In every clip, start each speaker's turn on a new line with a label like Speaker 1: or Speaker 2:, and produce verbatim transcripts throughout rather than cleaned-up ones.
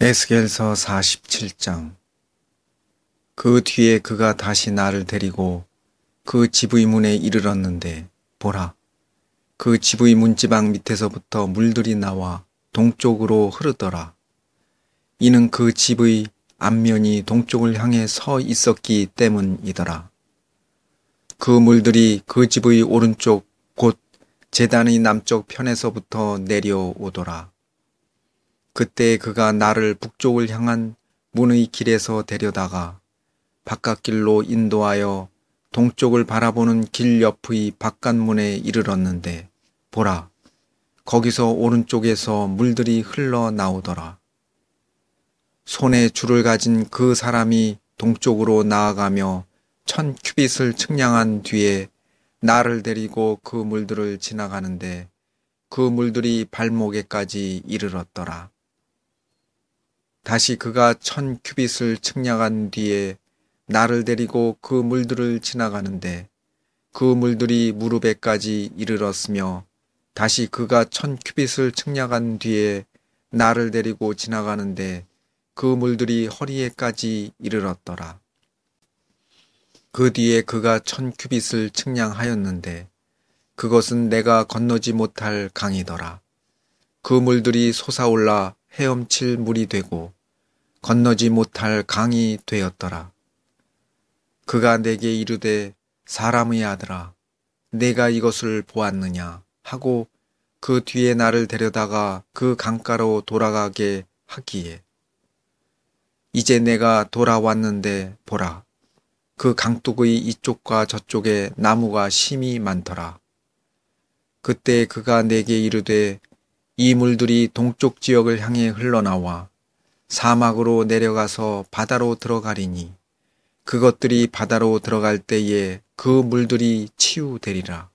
Speaker 1: 에스겔서 사십칠 장. 그 뒤에 그가 다시 나를 데리고 그 집의 문에 이르렀는데 보라, 그 집의 문지방 밑에서부터 물들이 나와 동쪽으로 흐르더라. 이는 그 집의 앞면이 동쪽을 향해 서 있었기 때문이더라. 그 물들이 그 집의 오른쪽 곧 제단의 남쪽 편에서부터 내려오더라. 그때 그가 나를 북쪽을 향한 문의 길에서 데려다가 바깥길로 인도하여 동쪽을 바라보는 길 옆의 바깥문에 이르렀는데 보라, 거기서 오른쪽에서 물들이 흘러나오더라. 손에 줄을 가진 그 사람이 동쪽으로 나아가며 천 큐빗을 측량한 뒤에 나를 데리고 그 물들을 지나가는데 그 물들이 발목에까지 이르렀더라. 다시 그가 천 큐빗을 측량한 뒤에 나를 데리고 그 물들을 지나가는데 그 물들이 무릎에까지 이르렀으며 다시 그가 천 큐빗을 측량한 뒤에 나를 데리고 지나가는데 그 물들이 허리에까지 이르렀더라. 그 뒤에 그가 천 큐빗을 측량하였는데 그것은 내가 건너지 못할 강이더라. 그 물들이 솟아올라 헤엄칠 물이 되고 건너지 못할 강이 되었더라. 그가 내게 이르되 사람의 아들아, 내가 이것을 보았느냐 하고 그 뒤에 나를 데려다가 그 강가로 돌아가게 하기에 이제 내가 돌아왔는데 보라, 그 강둑의 이쪽과 저쪽에 나무가 심이 많더라. 그때 그가 내게 이르되 이 물들이 동쪽 지역을 향해 흘러나와 사막으로 내려가서 바다로 들어가리니 그것들이 바다로 들어갈 때에 그 물들이 치유되리라.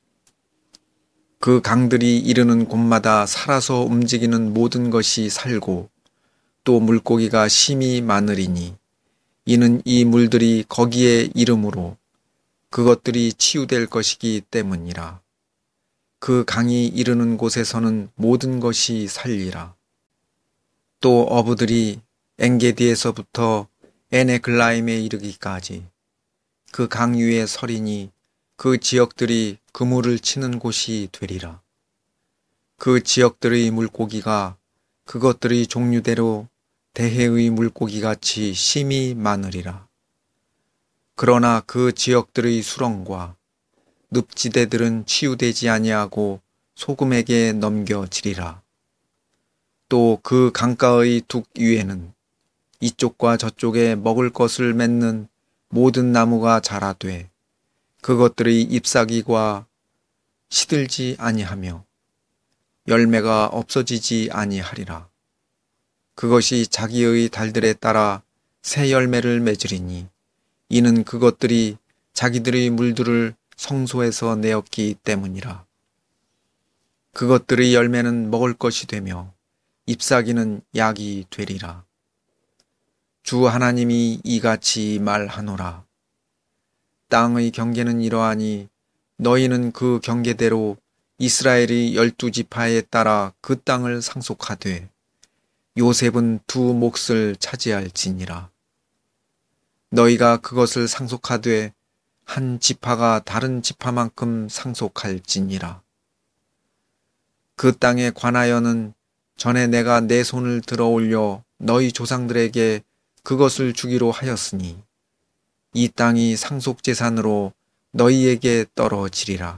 Speaker 1: 그 강들이 이르는 곳마다 살아서 움직이는 모든 것이 살고 또 물고기가 심이 많으리니 이는 이 물들이 거기에 이름으로 그것들이 치유될 것이기 때문이라. 그 강이 이르는 곳에서는 모든 것이 살리라. 또 어부들이 엔게디에서부터 에네글라임에 이르기까지 그 강 위에 서리니 그 지역들이 그물을 치는 곳이 되리라. 그 지역들의 물고기가 그것들의 종류대로 대해의 물고기같이 심이 많으리라. 그러나 그 지역들의 수렁과 늪지대들은 치유되지 아니하고 소금에게 넘겨지리라. 또 그 강가의 둑 위에는 이쪽과 저쪽에 먹을 것을 맺는 모든 나무가 자라되 그것들의 잎사귀가 시들지 아니하며 열매가 없어지지 아니하리라. 그것이 자기의 달들에 따라 새 열매를 맺으리니 이는 그것들이 자기들의 물들을 성소에서 내었기 때문이라. 그것들의 열매는 먹을 것이 되며 잎사귀는 약이 되리라. 주 하나님이 이같이 말하노라. 땅의 경계는 이러하니 너희는 그 경계대로 이스라엘의 열두 지파에 따라 그 땅을 상속하되 요셉은 두 몫을 차지할지니라. 너희가 그것을 상속하되 한 지파가 다른 지파만큼 상속할지니라. 그 땅에 관하여는 전에 내가 내 손을 들어 올려 너희 조상들에게 그것을 주기로 하였으니 이 땅이 상속재산으로 너희에게 떨어지리라.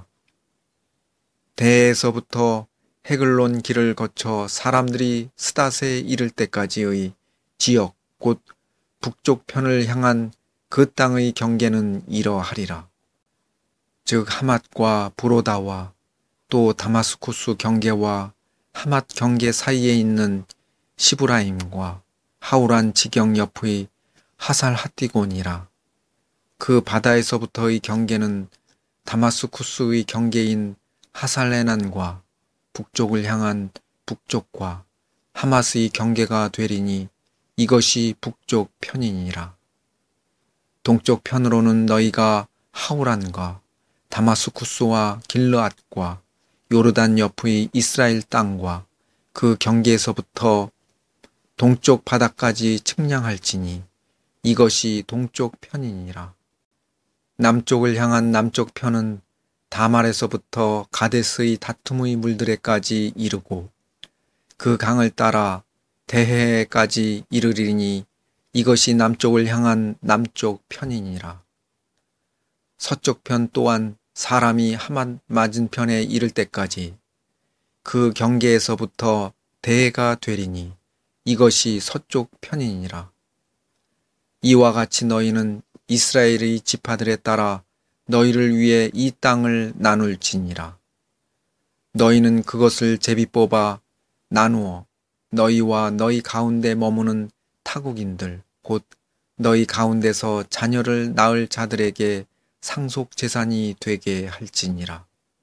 Speaker 1: 대에서부터 헤글론 길을 거쳐 사람들이 스닷에 이를 때까지의 지역 곧 북쪽 편을 향한 그 땅의 경계는 이러하리라. 즉 하맛과 브로다와 또 다마스쿠스 경계와 하맛 경계 사이에 있는 시브라임과 하우란 지경 옆의 하살 핫디곤이라. 그 바다에서부터의 경계는 다마스쿠스의 경계인 하살레난과 북쪽을 향한 북쪽과 하맛의 경계가 되리니 이것이 북쪽 편이니라. 동쪽 편으로는 너희가 하우란과 다마스쿠스와 길르앗과 요르단 옆의 이스라엘 땅과 그 경계에서부터 동쪽 바다까지 측량할지니 이것이 동쪽 편이니라. 남쪽을 향한 남쪽 편은 다말에서부터 가데스의 다툼의 물들에까지 이르고 그 강을 따라 대해까지 이르리니 이것이 남쪽을 향한 남쪽 편이니라. 서쪽 편 또한 사람이 하맛 맞은편에 이를 때까지 그 경계에서부터 대해가 되리니 이것이 서쪽 편이니라. 이와 같이 너희는 이스라엘의 지파들에 따라 너희를 위해 이 땅을 나눌지니라. 너희는 그것을 제비 뽑아 나누어 너희와 너희 가운데 머무는 타국인들 곧 너희 가운데서 자녀를 낳을 자들에게 상속 재산이 되게 할지니라.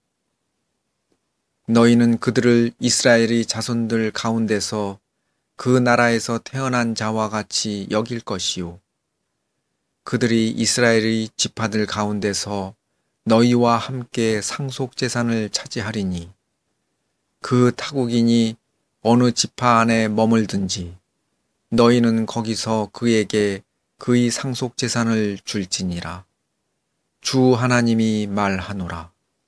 Speaker 1: 너희는 그들을 이스라엘의 자손들 가운데서 그 나라에서 태어난 자와 같이 여길 것이요. 그들이 이스라엘의 지파들 가운데서 너희와 함께 상속 재산을 차지하리니 그 타국인이 어느 지파 안에 머물든지 너희는 거기서 그에게 그의 상속 재산을 줄지니라. 주 하나님이 말하노라.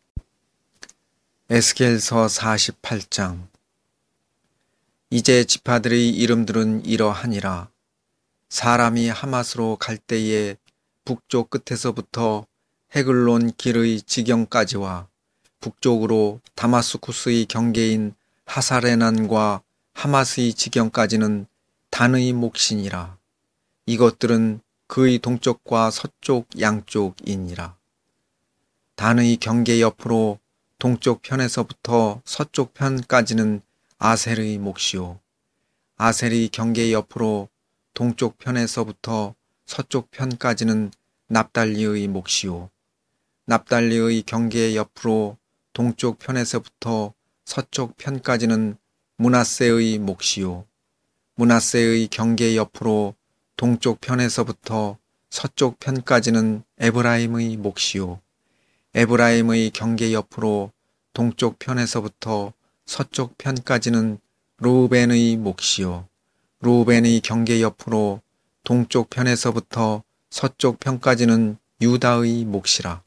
Speaker 1: 에스겔서 사십팔 장. 이제 지파들의 이름들은 이러하니라. 사람이 하맛으로 갈 때에 북쪽 끝에서부터 헤글론 길의 지경까지와 북쪽으로 다마스쿠스의 경계인 하사레난과 하맛의 지경까지는 단의 몫이니라. 이것들은 그의 동쪽과 서쪽 양쪽이니라. 단의 경계 옆으로 동쪽 편에서부터 서쪽 편까지는 아셀의 몫이요. 아셀의 경계 옆으로 동쪽 편에서부터 서쪽 편까지는 납달리의 몫이요. 납달리의 경계 옆으로 동쪽 편에서부터 서쪽 편까지는 므낫세의 몫이요. 므낫세의 경계 옆으로 동쪽 편에서부터 서쪽 편까지는 에브라임의 몫이요. 에브라임의 경계 옆으로 동쪽 편에서부터 서쪽 편까지는 르우벤의 몫이요. 르우벤의 경계 옆으로 동쪽 편에서부터 서쪽 편까지는 유다의 몫이라.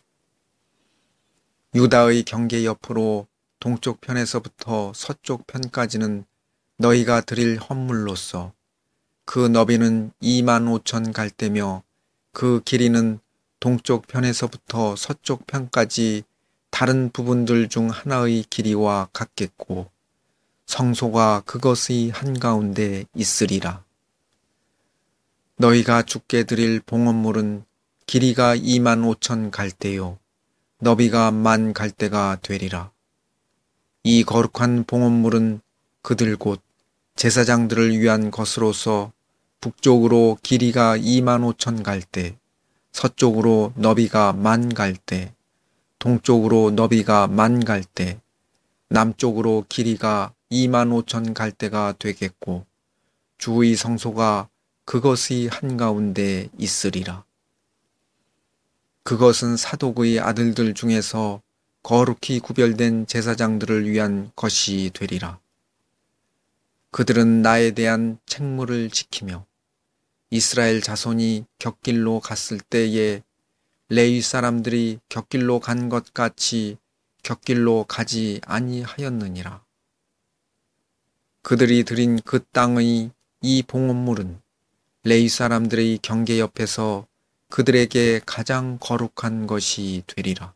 Speaker 1: 유다의 경계 옆으로 동쪽 편에서부터 서쪽 편까지는 너희가 드릴 헌물로서 그 너비는 이만 오천 갈대며 그 길이는 동쪽 편에서부터 서쪽 편까지 다른 부분들 중 하나의 길이와 같겠고 성소가 그것의 한가운데 있으리라. 너희가 주께 드릴 봉헌물은 길이가 이만 오천 갈대요 너비가 만 갈대가 되리라. 이 거룩한 봉헌물은 그들 곧 제사장들을 위한 것으로서 북쪽으로 길이가 이만 오천 갈대, 서쪽으로 너비가 만 갈대, 동쪽으로 너비가 만 갈대, 남쪽으로 길이가 이만 오천 갈대가 되겠고 주의 성소가 그것의 한가운데 있으리라. 그것은 사독의 아들들 중에서 거룩히 구별된 제사장들을 위한 것이 되리라. 그들은 나에 대한 책무를 지키며 이스라엘 자손이 곁길로 갔을 때에 레위 사람들이 곁길로 간 것 같이 곁길로 가지 아니하였느니라. 그들이 드린 그 땅의 이 봉헌물은 레위 사람들의 경계 옆에서 그들에게 가장 거룩한 것이 되리라.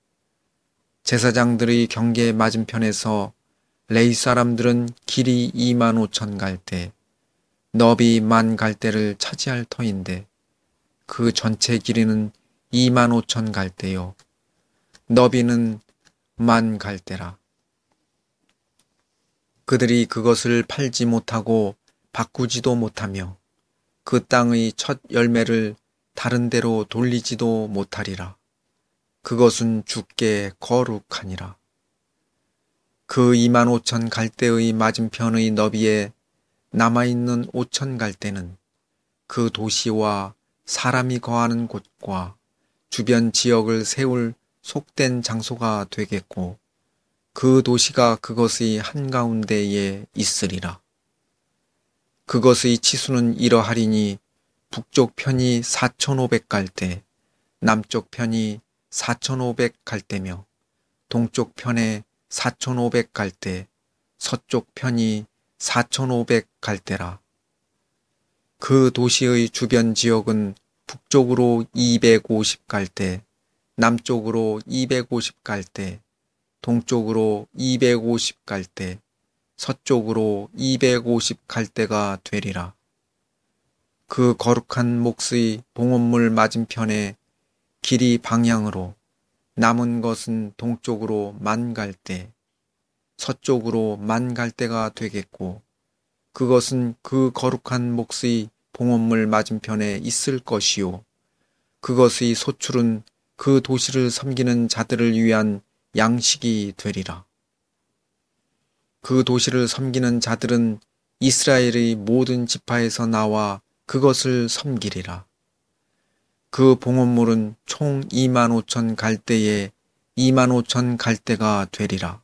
Speaker 1: 제사장들의 경계 맞은편에서 레위 사람들은 길이 이만 오천 갈대, 너비 만 갈대를 차지할 터인데 그 전체 길이는 이만 오천 갈대요. 너비는 만 갈대라. 그들이 그것을 팔지 못하고 바꾸지도 못하며 그 땅의 첫 열매를 다른 데로 돌리지도 못하리라. 그것은 주께 거룩하니라. 그 이만 오천 갈대의 맞은편의 너비에 남아있는 오천 갈대는 그 도시와 사람이 거하는 곳과 주변 지역을 세울 속된 장소가 되겠고 그 도시가 그것의 한가운데에 있으리라. 그것의 치수는 이러하리니 북쪽 편이 사천오백 갈대, 남쪽 편이 사천오백 갈대며 동쪽 편에 사천오백 갈대, 서쪽 편이 사천오백 갈대라. 그 도시의 주변 지역은 북쪽으로 이백오십 갈대, 남쪽으로 이백오십 갈대, 동쪽으로 이백오십 갈대, 서쪽으로 이백오십 갈대가 되리라. 그 거룩한 몫의 봉헌물 맞은편에 길이 방향으로 남은 것은 동쪽으로 만 갈대, 서쪽으로 만 갈대가 되겠고 그것은 그 거룩한 몫의 봉헌물 맞은편에 있을 것이요 그것의 소출은 그 도시를 섬기는 자들을 위한 양식이 되리라. 그 도시를 섬기는 자들은 이스라엘의 모든 지파에서 나와 그것을 섬기리라. 그 봉헌물은 총 이만 오천 갈대에 이만 오천 갈대가 되리라.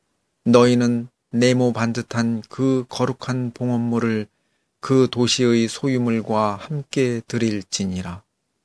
Speaker 1: 너희는 네모 반듯한 그 거룩한 봉헌물을 그 도시의 소유물과 함께 드릴지니라.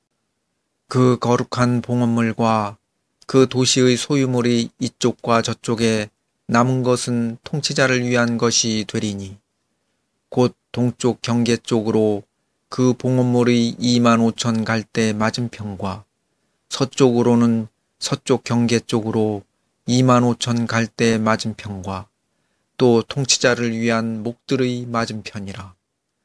Speaker 1: 그 거룩한 봉헌물과 그 도시의 소유물이 이쪽과 저쪽에 남은 것은 통치자를 위한 것이 되리니 곧 동쪽 경계 쪽으로 그 봉헌물의 이만 오천 갈대 맞은편과 서쪽으로는 서쪽 경계 쪽으로 이만 오천 갈대 맞은편과 또 통치자를 위한 목들의 맞은편이라.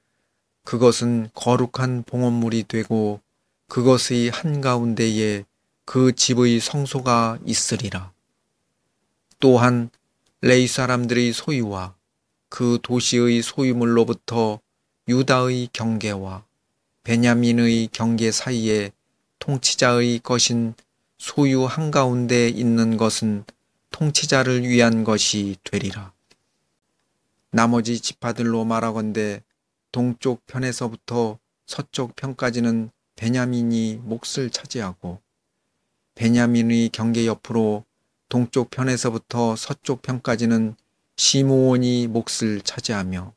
Speaker 1: 그것은 거룩한 봉헌물이 되고 그것의 한가운데에 그 집의 성소가 있으리라. 또한 레위 사람들의 소유와 그 도시의 소유물로부터 유다의 경계와 베냐민의 경계 사이에 통치자의 것인 소유 한가운데 있는 것은 통치자를 위한 것이 되리라. 나머지 지파들로 말하건대 동쪽 편에서부터 서쪽 편까지는 베냐민이 몫을 차지하고 베냐민의 경계 옆으로 동쪽 편에서부터 서쪽 편까지는 시므온이 몫을 차지하며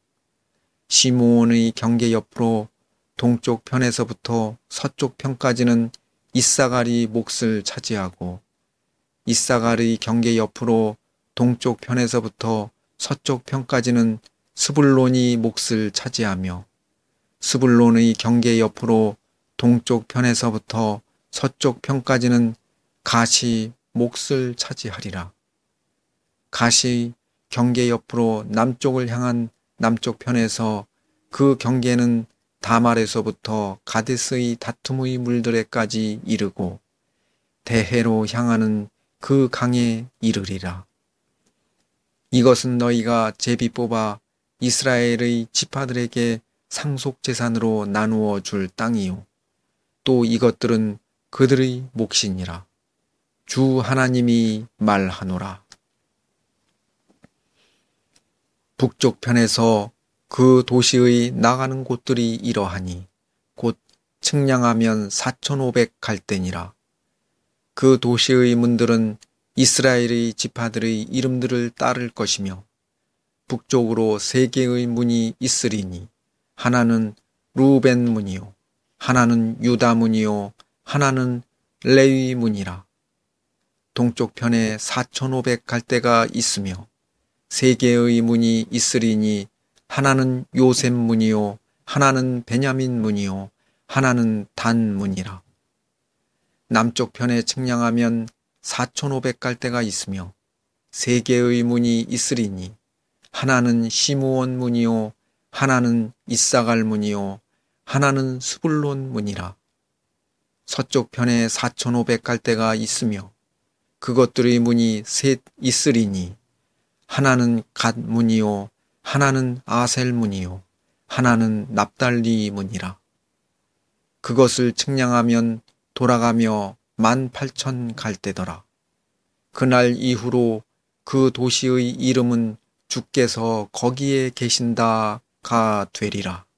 Speaker 1: 시므온의 경계 옆으로 동쪽 편에서부터 서쪽 편까지는 이사갈이 몫을 차지하고 이사갈의 경계 옆으로 동쪽 편에서부터 서쪽 편까지는 스불론이 몫을 차지하며 스불론의 경계 옆으로 동쪽 편에서부터 서쪽 편까지는 갓이 몫을 차지하리라. 갓이 경계 옆으로 남쪽을 향한 남쪽 편에서 그 경계는 다말에서부터 가데스의 다툼의 물들에까지 이르고 대해로 향하는 그 강에 이르리라. 이것은 너희가 제비 뽑아 이스라엘의 지파들에게 상속재산으로 나누어 줄 땅이요 또 이것들은 그들의 몫이니라. 주 하나님이 말하노라. 북쪽 편에서 그 도시의 나가는 곳들이 이러하니 곧 측량하면 사천오백 갈대니라. 그 도시의 문들은 이스라엘의 지파들의 이름들을 따를 것이며 북쪽으로 세 개의 문이 있으리니 하나는 루벤 문이요 하나는 유다 문이요 하나는 레위 문이라. 동쪽 편에 사천오백 갈대가 있으며 세 개의 문이 있으리니 하나는 요셉 문이요 하나는 베냐민 문이요 하나는 단 문이라. 남쪽 편에 측량하면 사천오백 갈대가 있으며 세 개의 문이 있으리니 하나는 시므온 문이요 하나는 이사갈 문이요 하나는 스불론 문이라. 서쪽 편에 사천오백 갈대가 있으며 그것들의 문이 셋 있으리니 하나는 갓 문이요 하나는 아셀 문이요 하나는 납달리 문이라. 그것을 측량하면 돌아가며 만 팔천 갈대더라. 그날 이후로 그 도시의 이름은 주께서 거기에 계신다가 되리라.